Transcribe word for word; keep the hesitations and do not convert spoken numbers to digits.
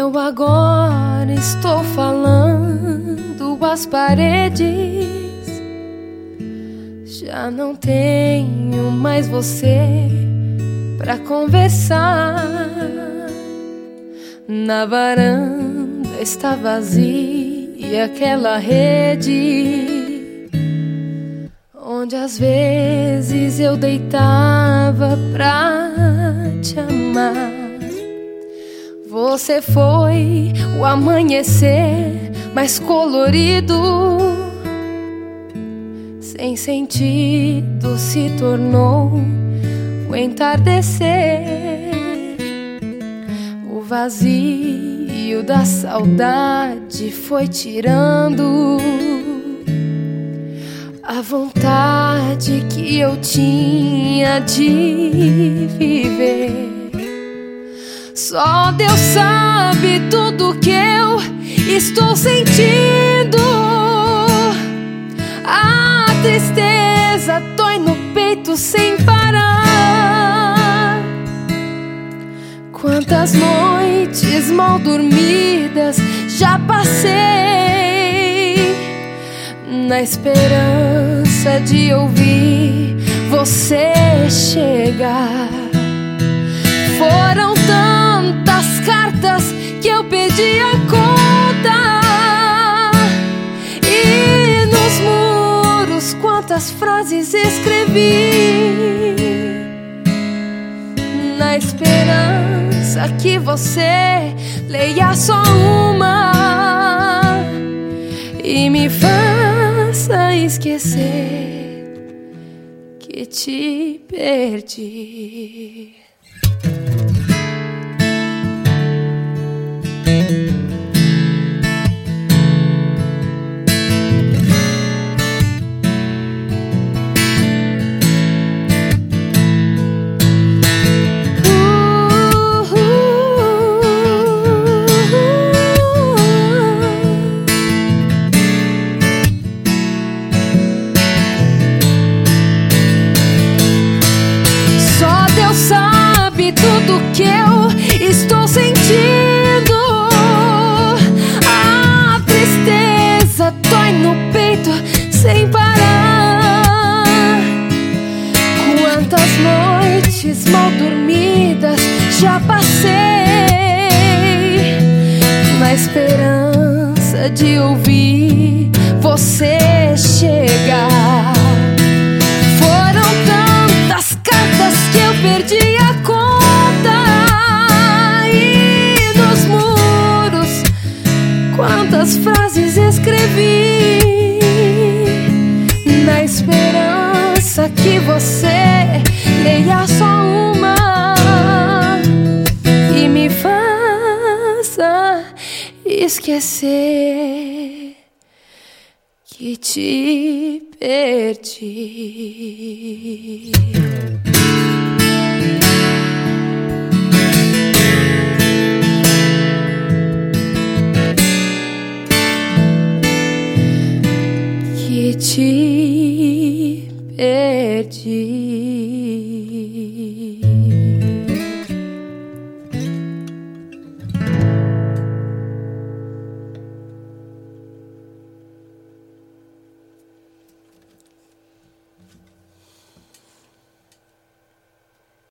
Eu agora estou falando às paredes. Já não tenho mais você pra conversar. Na varanda está vazia aquela rede onde às vezes eu deitava pra te amar. Você foi o amanhecer mais colorido, sem sentido se tornou o entardecer. O vazio da saudade foi tirando a vontade que eu tinha de viver. Só Deus sabe tudo que eu estou sentindo. A tristeza dói no peito sem parar. Quantas noites mal dormidas já passei na esperança de ouvir você chegar. Foram tantas cartas que eu perdi a conta, e nos muros quantas frases escrevi, na esperança que você leia só uma e me faça esquecer que te perdi. Tudo que eu estou sentindo. A tristeza dói no peito sem parar. Quantas noites mal dormidas já passei na esperança de ouvir você chegar. Foram tantas cartas que eu perdi a conta, quantas frases escrevi, na esperança que você leia só uma e me faça esquecer que te perdi. Te perdi.